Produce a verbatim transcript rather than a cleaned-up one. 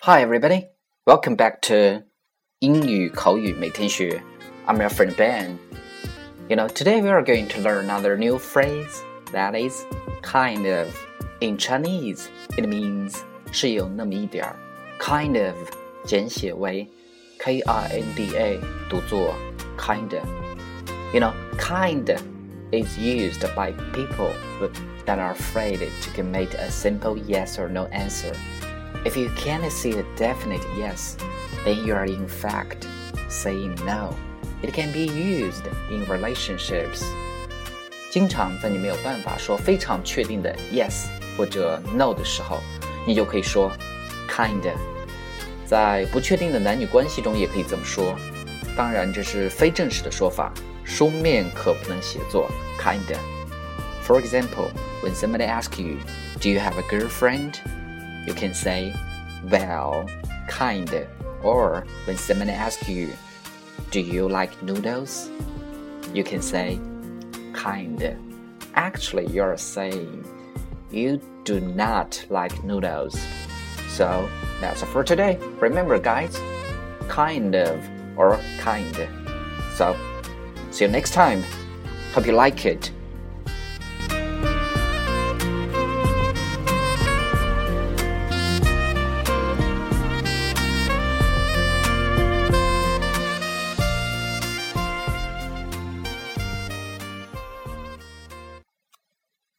Hi everybody, welcome back to 英语口语每天学 I'm your friend Ben. You know, today we are going to learn another new phrase, that is kind of. In Chinese, it means 是有那么一点儿 kind of 简写为 K I N D A 读作 kinda. You know, kind is used by people that are afraid to commit a simple yes or no answer.If you can't see a definite yes, then you are in fact saying no. It can be used in relationships. 经常在你没有办法说非常确定的 yes 或者 no 的时候，你就可以说 kinda. 在不确定的男女关系中也可以这么说。当然这是非正式的说法，书面可不能写作 kinda. For example, when somebody asks you, do you have a girlfriend?You can say, well, kinda. Or when someone asks you, do you like noodles? You can say, kinda. Actually, you're saying you do not like noodles. So, that's it for today. Remember, guys, kind of or kinda. So, see you next time. Hope you like it.